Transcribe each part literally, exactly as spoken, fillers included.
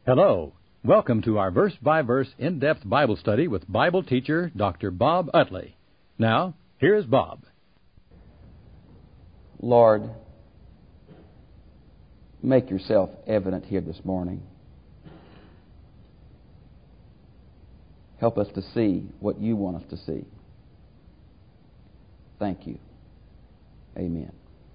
Hello. Welcome to our verse-by-verse in-depth Bible study with Bible teacher Doctor Bob Utley. Now, here's Bob. Lord, make yourself evident here this morning. Help us to see what you want us to see. Thank you. Amen.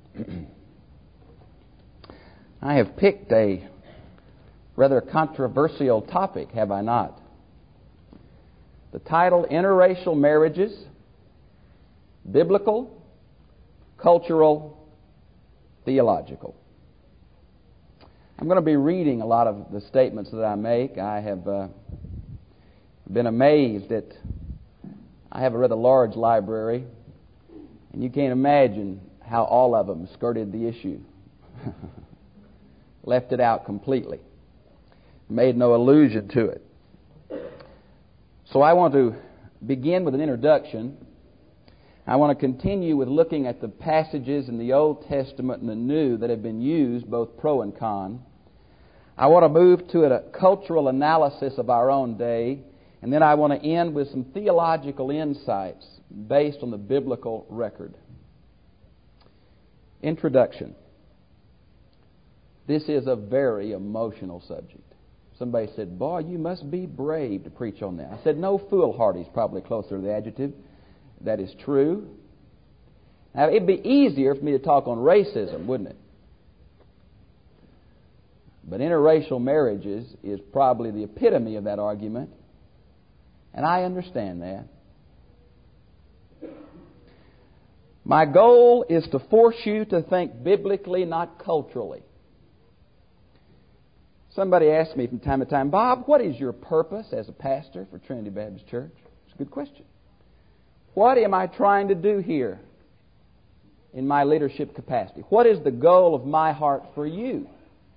I have picked a rather controversial topic, have I not? The title, Interracial Marriages, Biblical, Cultural, Theological. I'm going to be reading a lot of the statements that I make. I have uh, been amazed at, I have a rather large library, and you can't imagine how all of them skirted the issue. Left it out completely. Made no allusion to it. So I want to begin with an introduction. I want to continue with looking at the passages in the Old Testament and the New that have been used, both pro and con. I want to move to a cultural analysis of our own day, and then I want to end with some theological insights based on the biblical record. Introduction. This is a very emotional subject. Somebody said, boy, you must be brave to preach on that. I said, no, foolhardy is probably closer to the adjective. That is true. Now, it'd be easier for me to talk on racism, wouldn't it? But interracial marriages is probably the epitome of that argument. And I understand that. My goal is to force you to think biblically, not culturally. Somebody asked me from time to time, Bob, what is your purpose as a pastor for Trinity Baptist Church? It's a good question. What am I trying to do here in my leadership capacity? What is the goal of my heart for you?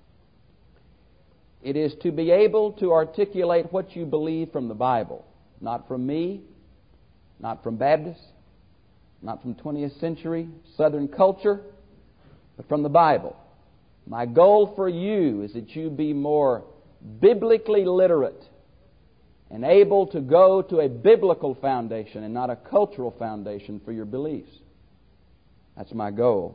It is to be able to articulate what you believe from the Bible, not from me, not from Baptists, not from twentieth century Southern culture, but from the Bible. My goal for you is that you be more biblically literate and able to go to a biblical foundation and not a cultural foundation for your beliefs. That's my goal.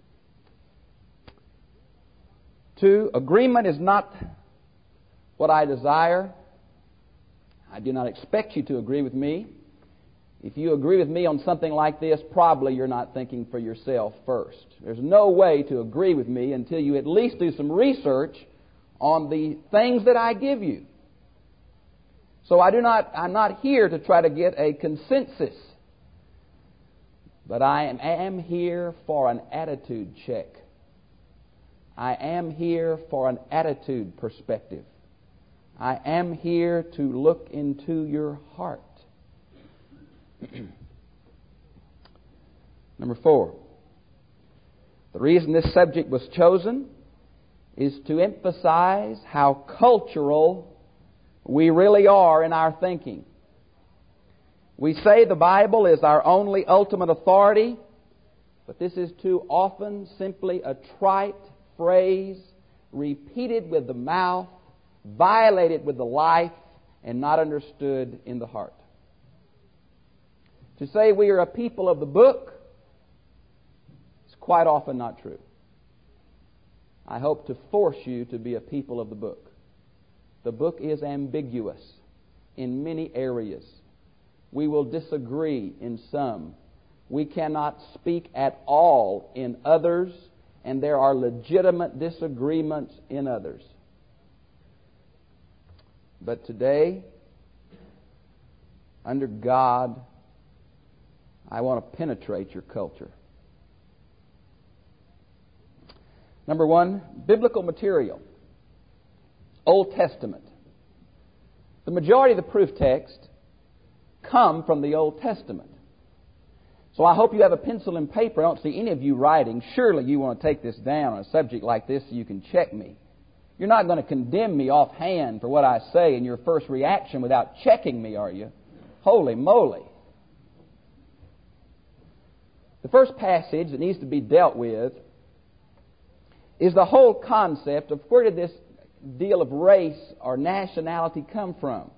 Two, agreement is not what I desire. I do not expect you to agree with me. If you agree with me on something like this, probably you're not thinking for yourself first. There's no way to agree with me until you at least do some research on the things that I give you. So I do not, I'm not here to try to get a consensus, but I am, am here for an attitude check. I am here for an attitude perspective. I am here to look into your heart. Number four, the reason this subject was chosen is to emphasize how cultural we really are in our thinking. We say the Bible is our only ultimate authority, but this is too often simply a trite phrase repeated with the mouth, violated with the life, and not understood in the heart. To say we are a people of the book is quite often not true. I hope to force you to be a people of the book. The book is ambiguous in many areas. We will disagree in some. We cannot speak at all in others, and there are legitimate disagreements in others. But today, under God, I want to penetrate your culture. Number one, biblical material. Old Testament. The majority of the proof text come from the Old Testament. So I hope you have a pencil and paper. I don't see any of you writing. Surely you want to take this down on a subject like this so you can check me. You're not going to condemn me offhand for what I say in your first reaction without checking me, are you? Holy moly. The first passage that needs to be dealt with is the whole concept of where did this deal of race or nationality come from?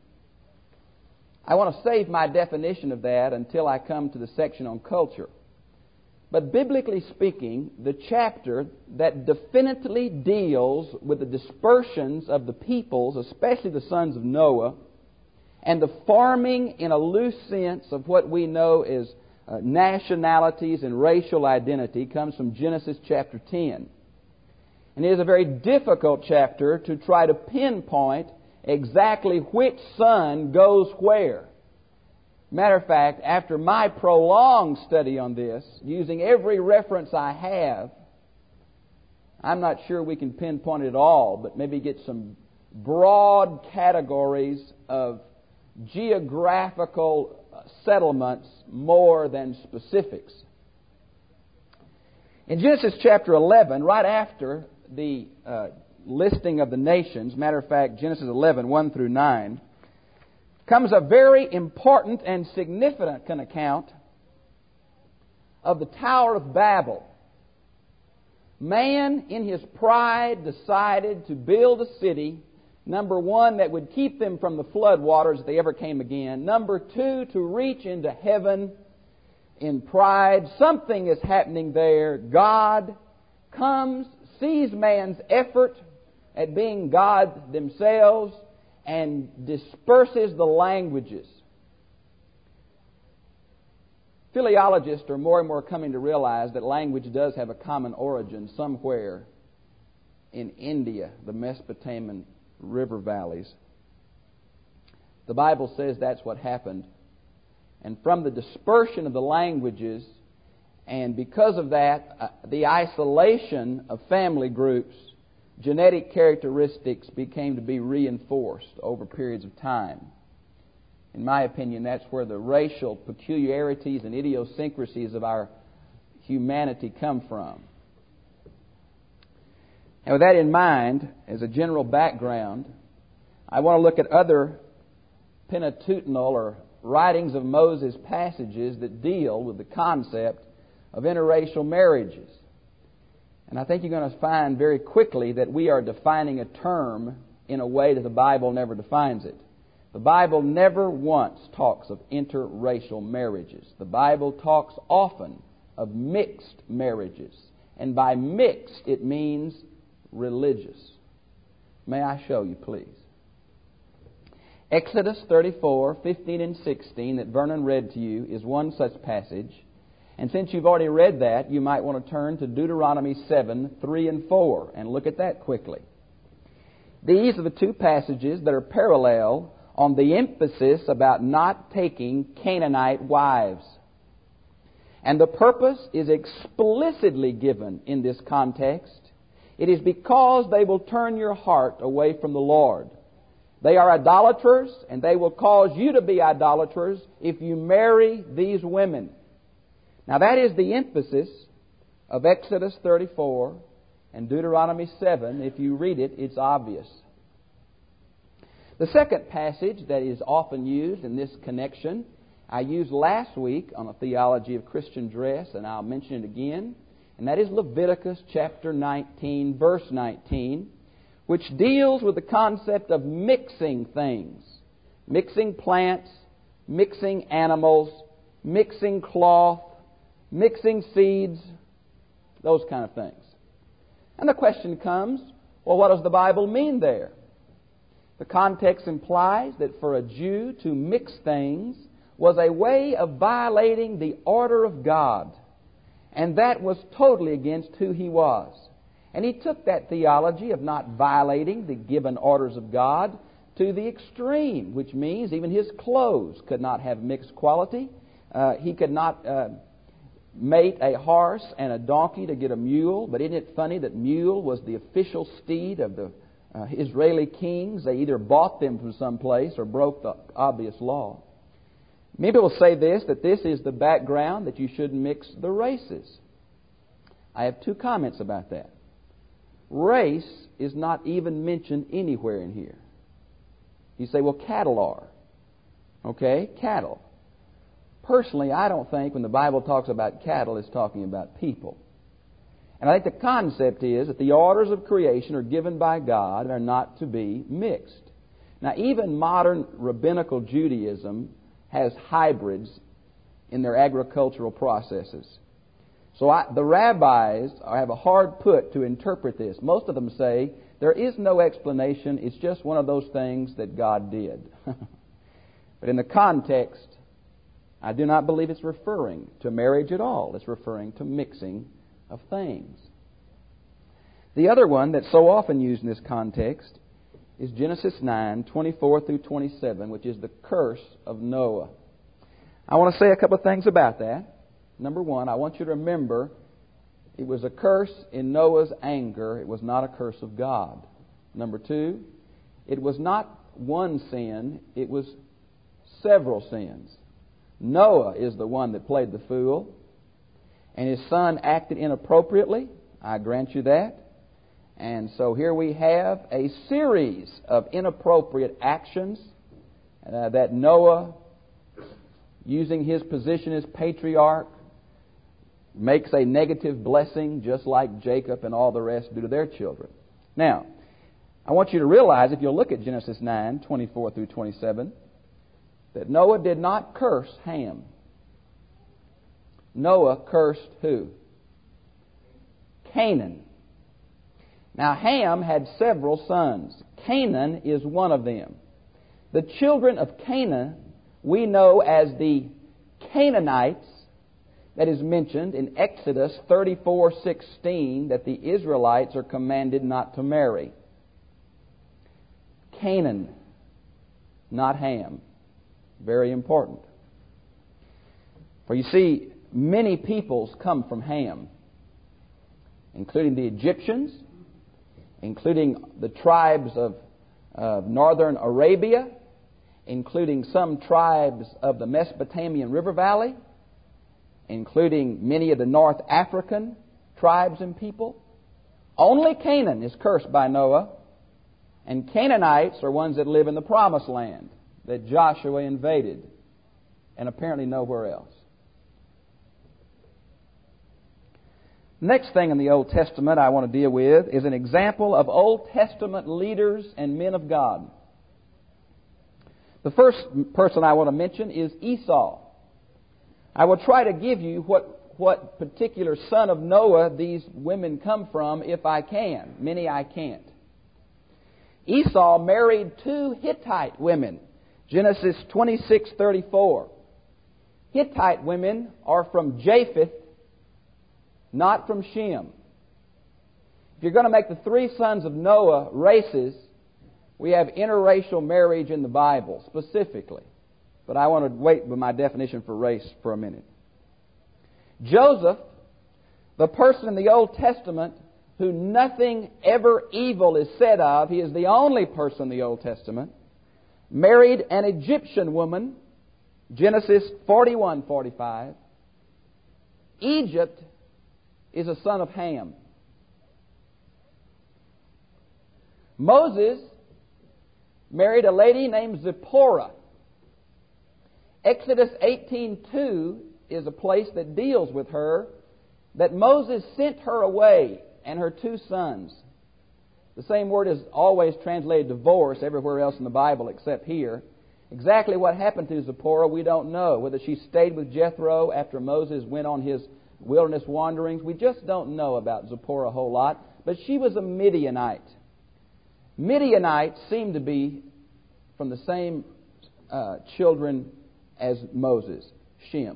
I want to save my definition of that until I come to the section on culture. But biblically speaking, the chapter that definitely deals with the dispersions of the peoples, especially the sons of Noah, and the forming in a loose sense of what we know as uh, nationalities and racial identity, comes from Genesis chapter ten. And it is a very difficult chapter to try to pinpoint exactly which son goes where. Matter of fact, after my prolonged study on this, using every reference I have, I'm not sure we can pinpoint it all, but maybe get some broad categories of geographical settlements more than specifics. In Genesis chapter eleven, right after the uh, listing of the nations, matter of fact, Genesis eleven, one through nine, comes a very important and significant account of the Tower of Babel. Man, in his pride, decided to build a city, number one, that would keep them from the flood waters if they ever came again. Number two, to reach into heaven in pride. Something is happening there. God comes, sees man's effort at being God themselves, and disperses the languages. Philologists are more and more coming to realize that language does have a common origin somewhere in India, the Mesopotamian river valleys. The Bible says that's what happened. And from the dispersion of the languages, and because of that, uh, the isolation of family groups, genetic characteristics became to be reinforced over periods of time. In my opinion, that's where the racial peculiarities and idiosyncrasies of our humanity come from. And with that in mind, as a general background, I want to look at other Pentateuchal or writings of Moses passages that deal with the concept of interracial marriages. And I think you're going to find very quickly that we are defining a term in a way that the Bible never defines it. The Bible never once talks of interracial marriages. The Bible talks often of mixed marriages. And by mixed, it means religious. May I show you, please? Exodus thirty-four, fifteen and sixteen that Vernon read to you is one such passage. And since you've already read that, you might want to turn to Deuteronomy seven, three and four and look at that quickly. These are the two passages that are parallel on the emphasis about not taking Canaanite wives. And the purpose is explicitly given in this context. It is because they will turn your heart away from the Lord. They are idolaters, and they will cause you to be idolaters if you marry these women. Now that is the emphasis of Exodus thirty-four and Deuteronomy seven. If you read it, it's obvious. The second passage that is often used in this connection, I used last week on a theology of Christian dress, and I'll mention it again. And that is Leviticus chapter nineteen, verse nineteen, which deals with the concept of mixing things. Mixing plants, mixing animals, mixing cloth, mixing seeds, those kind of things. And the question comes, well, what does the Bible mean there? The context implies that for a Jew to mix things was a way of violating the order of God. And that was totally against who he was. And he took that theology of not violating the given orders of God to the extreme, which means even his clothes could not have mixed quality. Uh, he could not uh, mate a horse and a donkey to get a mule. But isn't it funny that mule was the official steed of the uh, Israeli kings? They either bought them from someplace or broke the obvious law. Maybe we'll say this, that this is the background that you shouldn't mix the races. I have two comments about that. Race is not even mentioned anywhere in here. You say, well, cattle are. Okay, cattle. Personally, I don't think when the Bible talks about cattle, it's talking about people. And I think the concept is that the orders of creation are given by God and are not to be mixed. Now, even modern rabbinical Judaism has hybrids in their agricultural processes. So I, the rabbis have a hard put to interpret this. Most of them say there is no explanation. It's just one of those things that God did. But in the context, I do not believe it's referring to marriage at all. It's referring to mixing of things. The other one that's so often used in this context is Genesis nine, twenty-four through twenty-seven, which is the curse of Noah. I want to say a couple of things about that. Number one, I want you to remember it was a curse in Noah's anger. It was not a curse of God. Number two, it was not one sin. It was several sins. Noah is the one that played the fool, and his son acted inappropriately. I grant you that. And so here we have a series of inappropriate actions uh, that Noah, using his position as patriarch, makes a negative blessing just like Jacob and all the rest do to their children. Now, I want you to realize, if you'll look at Genesis nine, twenty-four through twenty-seven, that Noah did not curse Ham. Noah cursed who? Canaan. Now, Ham had several sons. Canaan is one of them. The children of Canaan we know as the Canaanites, that is mentioned in Exodus thirty-four sixteen, that the Israelites are commanded not to marry. Canaan, not Ham. Very important. For you see, many peoples come from Ham, including the Egyptians, including the tribes of uh, northern Arabia, including some tribes of the Mesopotamian River Valley, including many of the North African tribes and people. Only Canaan is cursed by Noah, and Canaanites are ones that live in the Promised Land that Joshua invaded, and apparently nowhere else. Next thing in the Old Testament I want to deal with is an example of Old Testament leaders and men of God. The first person I want to mention is Esau. I will try to give you what, what particular son of Noah these women come from if I can. Many I can't. Esau married two Hittite women. Genesis twenty-six thirty-four. Hittite women are from Japheth, not from Shem. If you're going to make the three sons of Noah races, we have interracial marriage in the Bible specifically. But I want to wait with my definition for race for a minute. Joseph, the person in the Old Testament who nothing ever evil is said of, he is the only person in the Old Testament, married an Egyptian woman, Genesis forty-one forty-five. Egypt is a son of Ham. Moses married a lady named Zipporah. Exodus eighteen two is a place that deals with her, that Moses sent her away and her two sons. The same word is always translated divorce everywhere else in the Bible except here. Exactly what happened to Zipporah we don't know. Whether she stayed with Jethro after Moses went on his wilderness wanderings, we just don't know about Zipporah a whole lot. But she was a Midianite. Midianites seem to be from the same uh, children as Moses, Shem.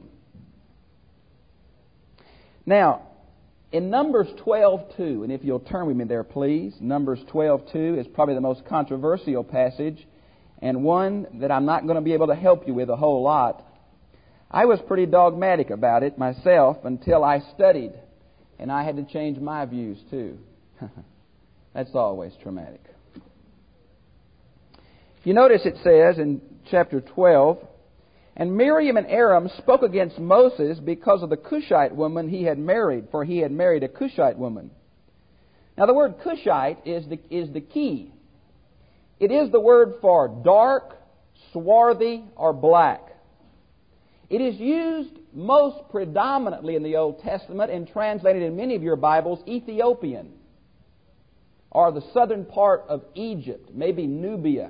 Now, in Numbers twelve two, and if you'll turn with me there, please. Numbers twelve two is probably the most controversial passage, and one that I'm not going to be able to help you with a whole lot. I was pretty dogmatic about it myself until I studied, and I had to change my views too. That's always traumatic. You notice it says in chapter twelve, and Miriam and Aaron spoke against Moses because of the Cushite woman he had married, for he had married a Cushite woman. Now the word Cushite is the, is the key. It is the word for dark, swarthy, or black. It is used most predominantly in the Old Testament and translated in many of your Bibles, Ethiopian, or the southern part of Egypt, maybe Nubia.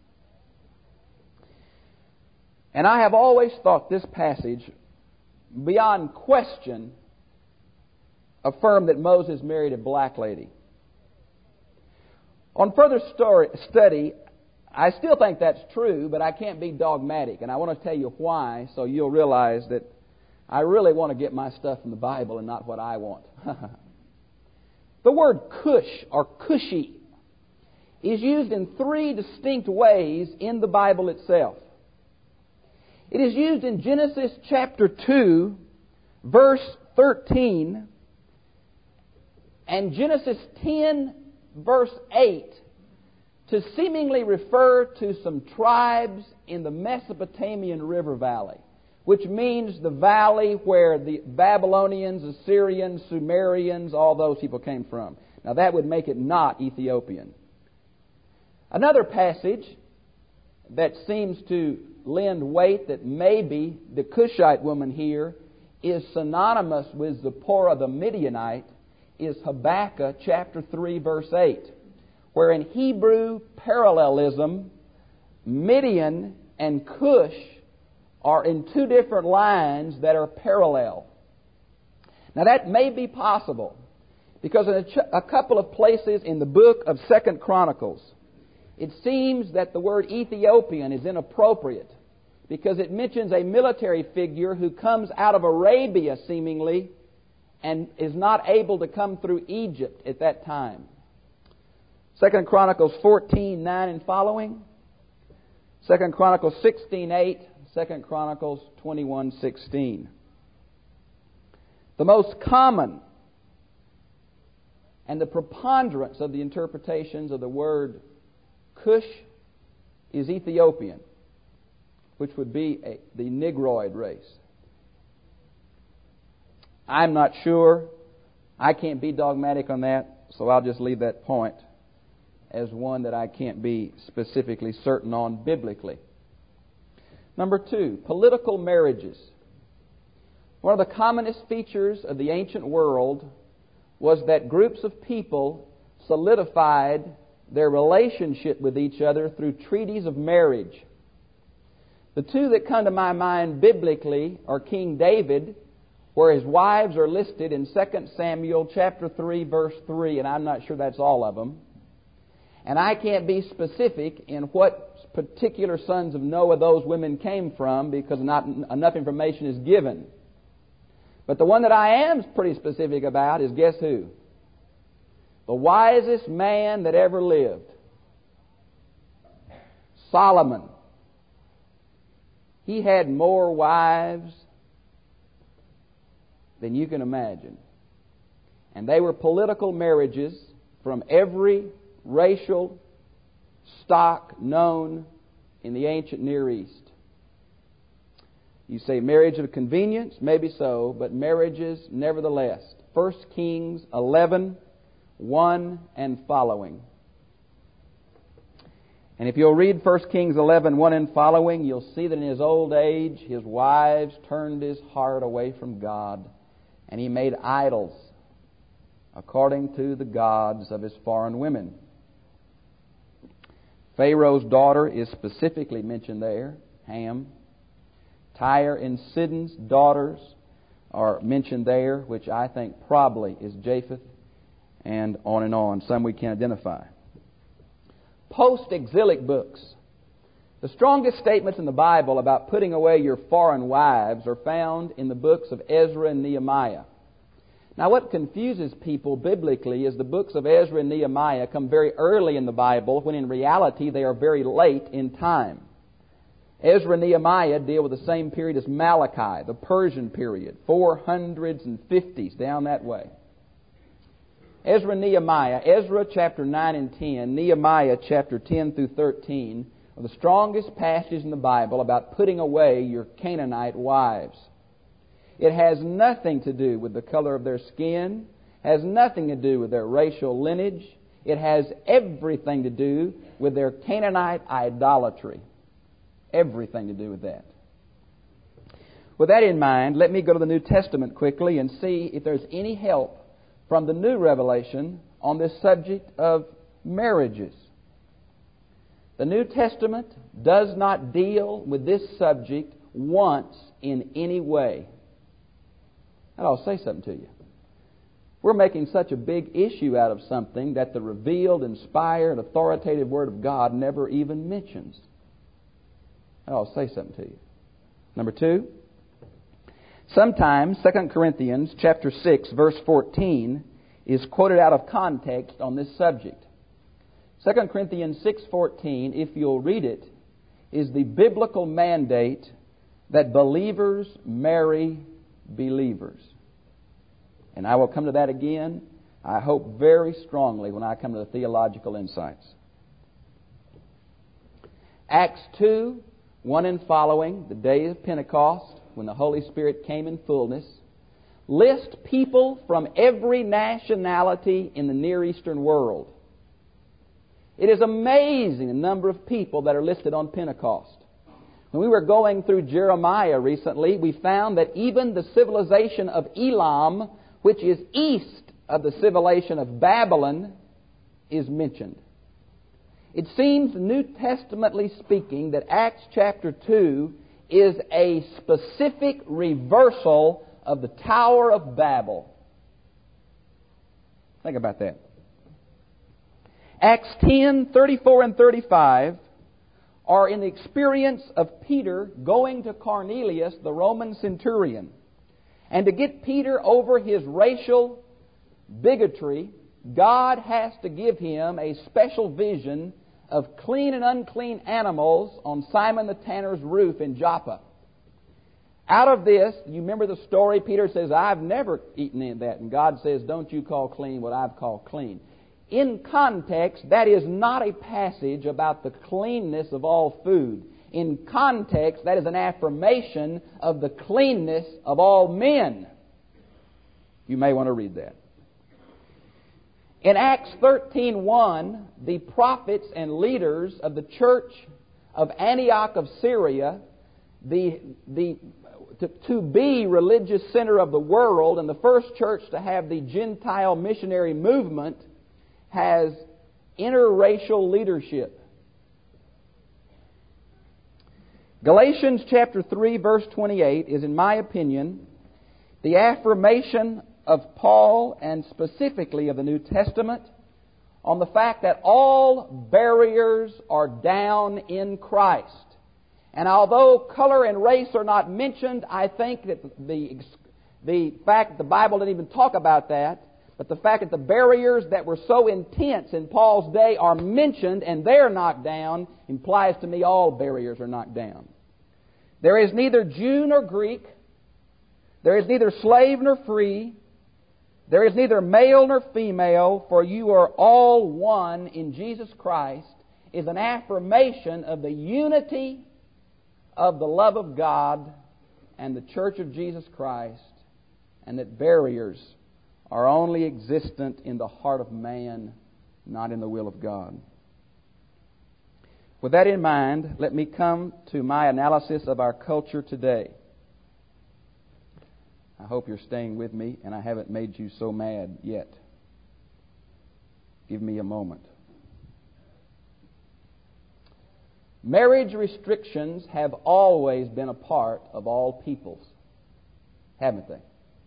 And I have always thought this passage, beyond question, affirmed that Moses married a black lady. On further story, study, I still think that's true, but I can't be dogmatic. And I want to tell you why, so you'll realize that I really want to get my stuff from the Bible and not what I want. The word Cush or Cushi is used in three distinct ways in the Bible itself. It is used in Genesis chapter two, verse thirteen, and Genesis ten, verse eight, to seemingly refer to some tribes in the Mesopotamian river valley, which means the valley where the Babylonians, Assyrians, Sumerians, all those people came from. Now that would make it not Ethiopian. Another passage that seems to lend weight that maybe the Cushite woman here is synonymous with Zipporah the Midianite is Habakkuk chapter three, verse eight, where in Hebrew parallelism, Midian and Cush are in two different lines that are parallel. Now that may be possible because in a, ch- a couple of places in the book of Second Chronicles, it seems that the word Ethiopian is inappropriate because it mentions a military figure who comes out of Arabia seemingly and is not able to come through Egypt at that time. Second Chronicles fourteen nine and following, Second Chronicles sixteen eight, Second Chronicles twenty-one sixteen. The most common and the preponderance of the interpretations of the word Cush is Ethiopian, which would be a, the Negroid race. I'm not sure. I can't be dogmatic on that, so I'll just leave that point as one that I can't be specifically certain on biblically. Number two, political marriages. One of the commonest features of the ancient world was that groups of people solidified their relationship with each other through treaties of marriage. The two that come to my mind biblically are King David, where his wives are listed in Second Samuel chapter three, verse three, and I'm not sure that's all of them. And I can't be specific in what particular sons of Noah those women came from because not enough information is given. But the one that I am pretty specific about is, guess who? The wisest man that ever lived. Solomon. He had more wives than you can imagine. And they were political marriages from every racial stock known in the ancient Near East. You say marriage of convenience? Maybe so, but marriages nevertheless. First Kings eleven, one and following. And if you'll read First Kings eleven, one and following, you'll see that in his old age, his wives turned his heart away from God, and he made idols according to the gods of his foreign women. Pharaoh's daughter is specifically mentioned there, Ham. Tyre and Sidon's daughters are mentioned there, which I think probably is Japheth, and on and on. Some we can identify. Post-exilic books. The strongest statements in the Bible about putting away your foreign wives are found in the books of Ezra and Nehemiah. Now, what confuses people biblically is the books of Ezra and Nehemiah come very early in the Bible, when in reality they are very late in time. Ezra and Nehemiah deal with the same period as Malachi, the Persian period, four hundreds and fifties, down that way. Ezra and Nehemiah, Ezra chapter nine and ten, Nehemiah chapter ten through thirteen, are the strongest passages in the Bible about putting away your Canaanite wives. It has nothing to do with the color of their skin, has nothing to do with their racial lineage. It has everything to do with their Canaanite idolatry. Everything to do with that. With that in mind, let me go to the New Testament quickly and see if there's any help from the new revelation on this subject of marriages. The New Testament does not deal with this subject once in any way. And I'll say something to you. We're making such a big issue out of something that the revealed, inspired, authoritative Word of God never even mentions. And I'll say something to you. Number two, sometimes Second Corinthians chapter six, verse fourteen is quoted out of context on this subject. Second Corinthians six fourteen, if you'll read it, is the biblical mandate that believers marry believers. And I will come to that again, I hope very strongly, when I come to the theological insights. Acts two, one and following, the day of Pentecost, when the Holy Spirit came in fullness, list people from every nationality in the Near Eastern world. It is amazing the number of people that are listed on Pentecost. When we were going through Jeremiah recently, we found that even the civilization of Elam, which is east of the civilization of Babylon, is mentioned. It seems, New Testamentally speaking, that Acts chapter two is a specific reversal of the Tower of Babel. Think about that. Acts ten, thirty-four and thirty-five are in the experience of Peter going to Cornelius, the Roman centurion. And to get Peter over his racial bigotry, God has to give him a special vision of clean and unclean animals on Simon the tanner's roof in Joppa. Out of this, you remember the story, Peter says, I've never eaten any of that. And God says, don't you call clean what I've called clean. In context, that is not a passage about the cleanness of all food. In context, that is an affirmation of the cleanness of all men. You may want to read that. In Acts thirteen one, the prophets and leaders of the church of Antioch of Syria, the, the, to, to be religious center of the world and the first church to have the Gentile missionary movement, has interracial leadership. Galatians chapter three, verse twenty-eight is, in my opinion, the affirmation of Paul and specifically of the New Testament on the fact that all barriers are down in Christ. And although color and race are not mentioned, I think that the, the fact that the Bible didn't even talk about that, but the fact that the barriers that were so intense in Paul's day are mentioned and they're knocked down implies to me all barriers are knocked down. There is neither Jew nor Greek. There is neither slave nor free. There is neither male nor female, for you are all one in Jesus Christ, is an affirmation of the unity of the love of God and the Church of Jesus Christ, and that barriers are only existent in the heart of man, not in the will of God. With that in mind, let me come to my analysis of our culture today. I hope you're staying with me and I haven't made you so mad yet. Give me a moment. Marriage restrictions have always been a part of all peoples, haven't they?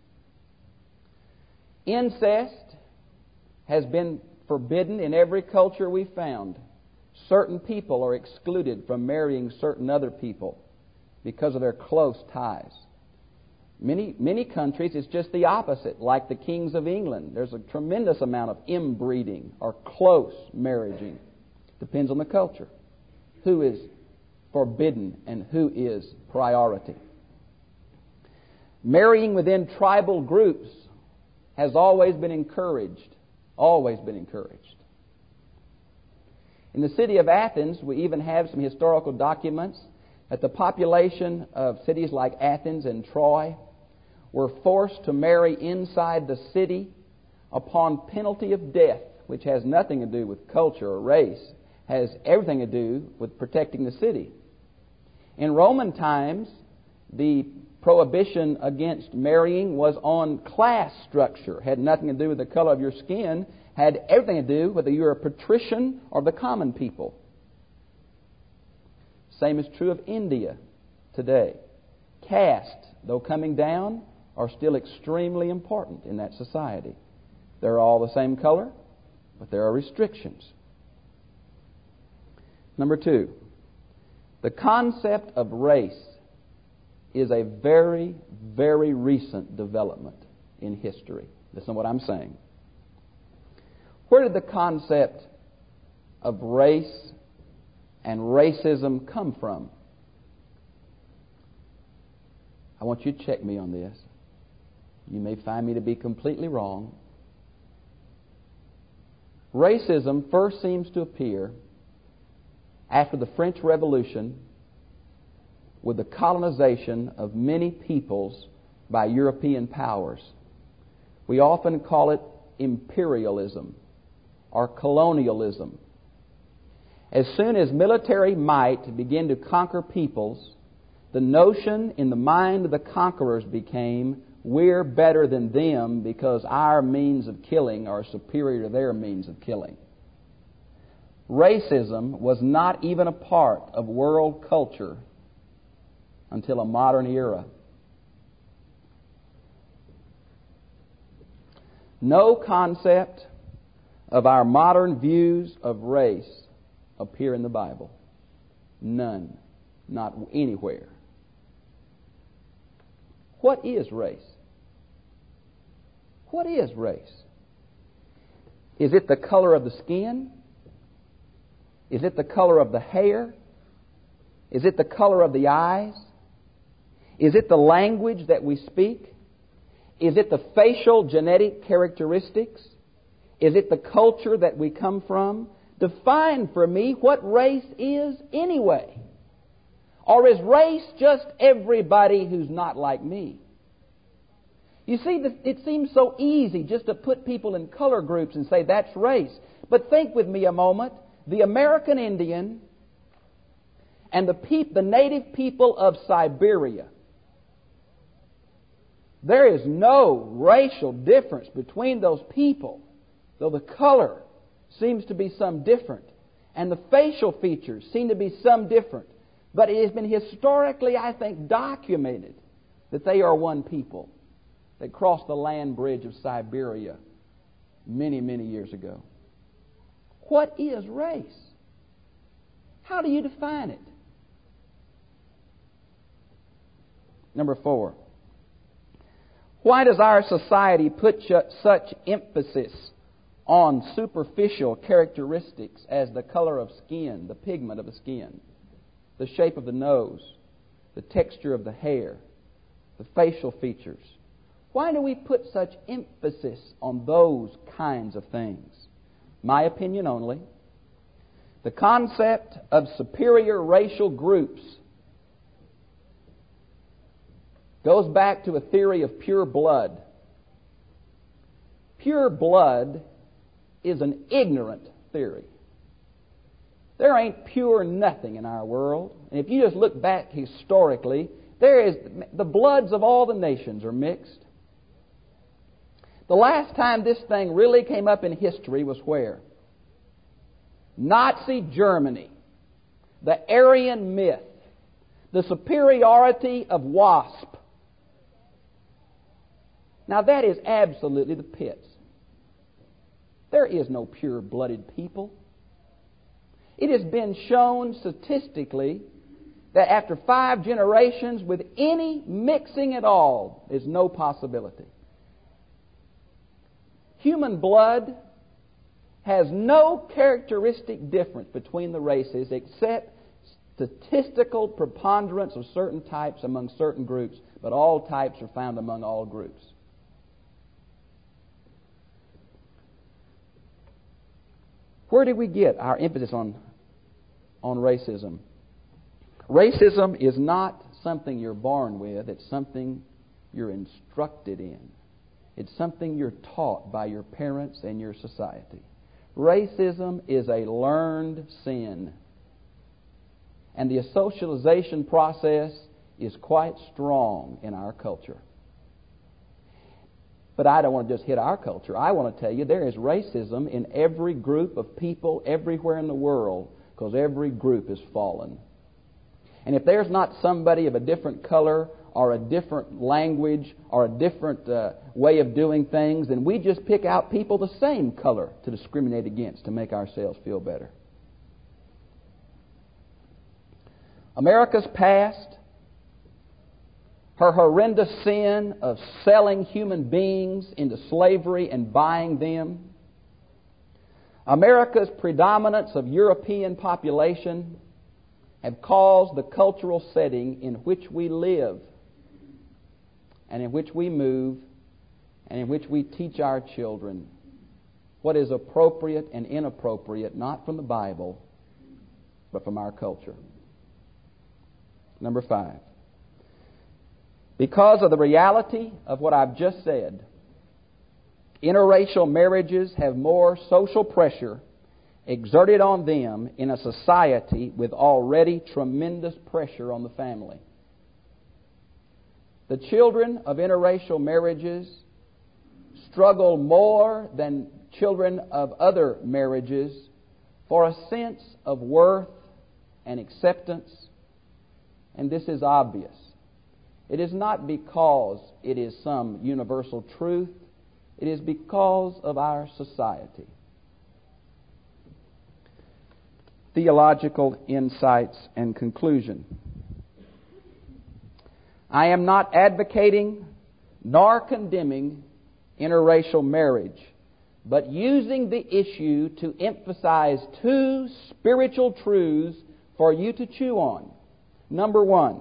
Incest has been forbidden in every culture we found. Certain people are excluded from marrying certain other people because of their close ties. Many, many countries, it's just the opposite, like the kings of England. There's a tremendous amount of inbreeding or close marrying. Depends on the culture. Who is forbidden and who is priority. Marrying within tribal groups has always been encouraged. Always been encouraged. In the city of Athens, we even have some historical documents that the population of cities like Athens and Troy were forced to marry inside the city upon penalty of death, which has nothing to do with culture or race, has everything to do with protecting the city. In Roman times, the prohibition against marrying was on class structure. Had nothing to do with the color of your skin. Had everything to do whether you're a patrician or the common people. Same is true of India today. Caste, though coming down, are still extremely important in that society. They're all the same color, but there are restrictions. Number two, the concept of race is a very, very recent development in history. Listen to what I'm saying. Where did the concept of race and racism come from? I want you to check me on this. You may find me to be completely wrong. Racism first seems to appear after the French Revolution with the colonization of many peoples by European powers. We often call it imperialism or colonialism. As soon as military might began to conquer peoples, the notion in the mind of the conquerors became, we're better than them because our means of killing are superior to their means of killing. Racism was not even a part of world culture until a modern era. No concept of our modern views of race appear in the Bible. None. Not anywhere. What is race? What is race? Is it the color of the skin? Is it the color of the hair? Is it the color of the eyes? Is it the language that we speak? Is it the facial genetic characteristics? Is it the culture that we come from? Define for me what race is anyway. Or is race just everybody who's not like me? You see, it seems so easy just to put people in color groups and say that's race. But think with me a moment. The American Indian and the, peop- the native people of Siberia. There is no racial difference between those people, though the color seems to be some different, and the facial features seem to be some different. But it has been historically, I think, documented that they are one people that crossed the land bridge of Siberia many, many years ago. What is race? How do you define it? Number four. Why does our society put such emphasis on superficial characteristics as the color of skin, the pigment of the skin, the shape of the nose, the texture of the hair, the facial features? Why do we put such emphasis on those kinds of things? My opinion only. The concept of superior racial groups goes back to a theory of pure blood. Pure blood is an ignorant theory. There ain't pure nothing in our world. And if you just look back historically, there is the bloods of all the nations are mixed. The last time this thing really came up in history was where? Nazi Germany. The Aryan myth. The superiority of wasp. Now that is absolutely the pits. There is no pure-blooded people. It has been shown statistically that after five generations with any mixing at all, there's no possibility. Human blood has no characteristic difference between the races except statistical preponderance of certain types among certain groups, but all types are found among all groups. Where did we get our emphasis on, on racism? Racism is not something you're born with. It's something you're instructed in. It's something you're taught by your parents and your society. Racism is a learned sin. And the socialization process is quite strong in our culture. But I don't want to just hit our culture. I want to tell you there is racism in every group of people everywhere in the world, because every group is fallen. And if there's not somebody of a different color or a different language or a different uh, way of doing things, then we just pick out people the same color to discriminate against to make ourselves feel better. America's past, her horrendous sin of selling human beings into slavery and buying them, America's predominance of European population have caused the cultural setting in which we live and in which we move and in which we teach our children what is appropriate and inappropriate, not from the Bible, but from our culture. Number five. Because of the reality of what I've just said, interracial marriages have more social pressure exerted on them in a society with already tremendous pressure on the family. The children of interracial marriages struggle more than children of other marriages for a sense of worth and acceptance, and this is obvious. It is not because it is some universal truth. It is because of our society. Theological insights and conclusion. I am not advocating nor condemning interracial marriage, but using the issue to emphasize two spiritual truths for you to chew on. Number one,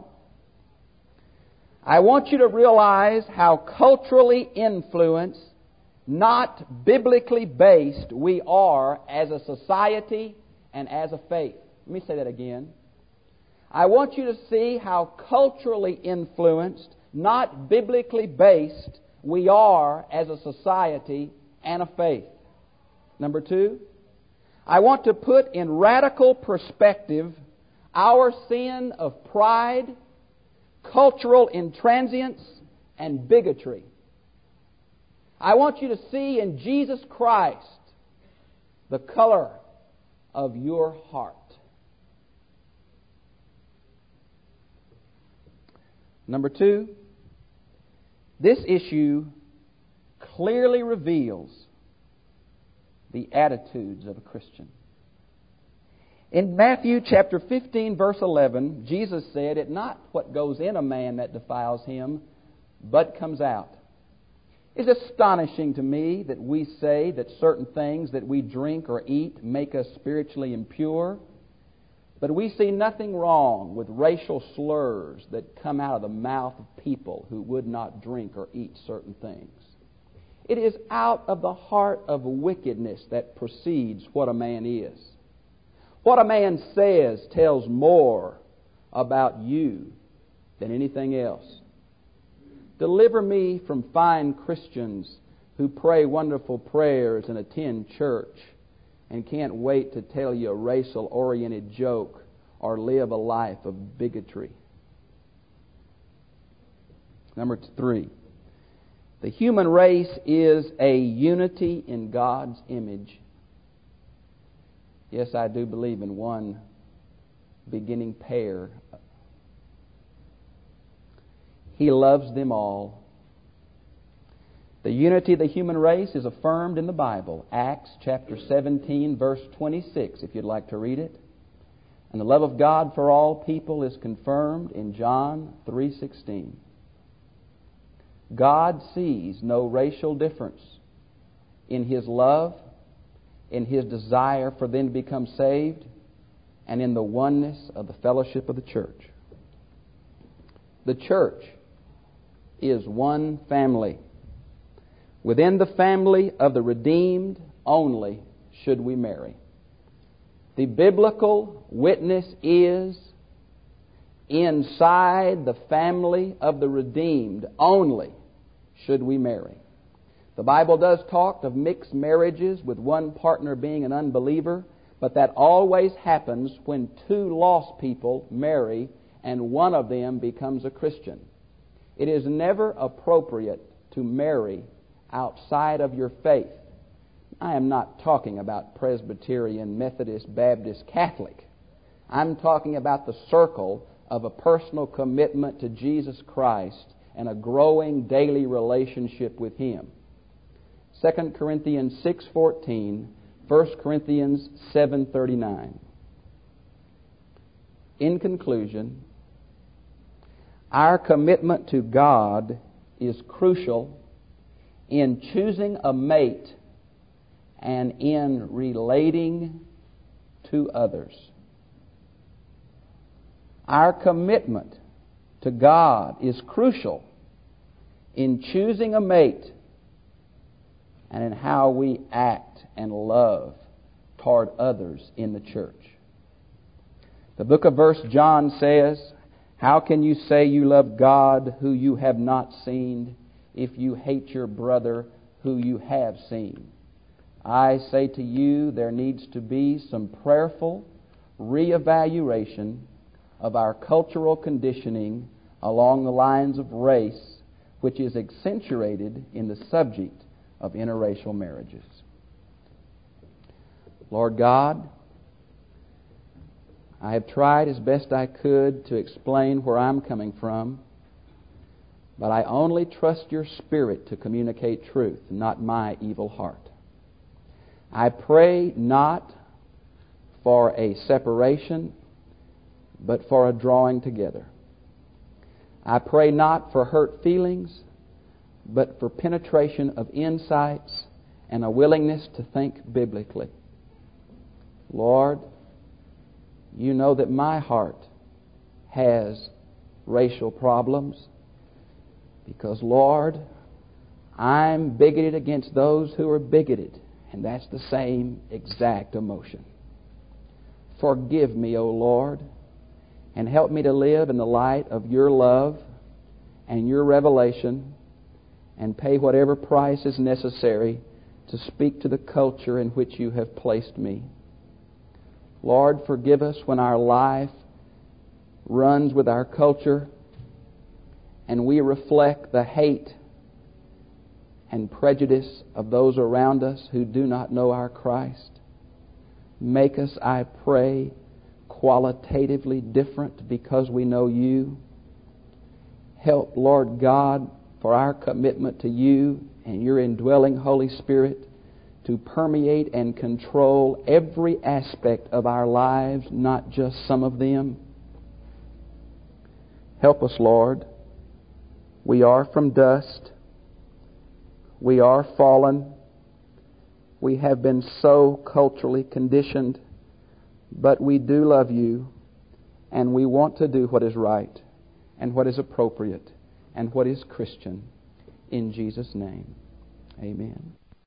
I want you to realize how culturally influenced, not biblically based, we are as a society and as a faith. Let me say that again. I want you to see how culturally influenced, not biblically based, we are as a society and a faith. Number two, I want to put in radical perspective our sin of pride, cultural intransience, and bigotry. I want you to see in Jesus Christ the color of your heart. Number two, this issue clearly reveals the attitudes of a Christian. In Matthew chapter fifteen, verse eleven, Jesus said, "It's not what goes in a man that defiles him, but comes out." It's astonishing to me that we say that certain things that we drink or eat make us spiritually impure, but we see nothing wrong with racial slurs that come out of the mouth of people who would not drink or eat certain things. It is out of the heart of wickedness that proceeds what a man is. What a man says tells more about you than anything else. Deliver me from fine Christians who pray wonderful prayers and attend church and can't wait to tell you a racial-oriented joke or live a life of bigotry. Number three, the human race is a unity in God's image. Yes, I do believe in one beginning pair. He loves them all. The unity of the human race is affirmed in the Bible. Acts chapter seventeen, verse twenty-six, if you'd like to read it. And the love of God for all people is confirmed in John three sixteen. God sees no racial difference in His love, in His desire for them to become saved, and in the oneness of the fellowship of the church. The church is one family. Within the family of the redeemed only should we marry. The biblical witness is inside the family of the redeemed only should we marry. The Bible does talk of mixed marriages with one partner being an unbeliever, but that always happens when two lost people marry and one of them becomes a Christian. It is never appropriate to marry outside of your faith. I am not talking about Presbyterian, Methodist, Baptist, Catholic. I'm talking about the circle of a personal commitment to Jesus Christ and a growing daily relationship with Him. Second Corinthians six fourteen, First Corinthians seven thirty-nine. In conclusion, our commitment to God is crucial in choosing a mate and in relating to others. Our commitment to God is crucial in choosing a mate and in how we act and love toward others in the church. The book of First John says, "How can you say you love God who you have not seen, if you hate your brother who you have seen?" I say to you, there needs to be some prayerful reevaluation of our cultural conditioning along the lines of race, which is accentuated in the subject of interracial marriages. Lord God, I have tried as best I could to explain where I'm coming from, but I only trust your Spirit to communicate truth, not my evil heart. I pray not for a separation, but for a drawing together. I pray not for hurt feelings, but for penetration of insights and a willingness to think biblically. Lord, you know that my heart has racial problems because, Lord, I'm bigoted against those who are bigoted, and that's the same exact emotion. Forgive me, O Lord, and help me to live in the light of your love and your revelation and pay whatever price is necessary to speak to the culture in which you have placed me. Lord, forgive us when our life runs with our culture and we reflect the hate and prejudice of those around us who do not know our Christ. Make us, I pray, qualitatively different because we know you. Help, Lord God, for our commitment to you and your indwelling Holy Spirit to permeate and control every aspect of our lives, not just some of them. Help us, Lord. We are from dust. We are fallen. We have been so culturally conditioned, but we do love you, and we want to do what is right and what is appropriate and what is Christian. In Jesus' name, amen.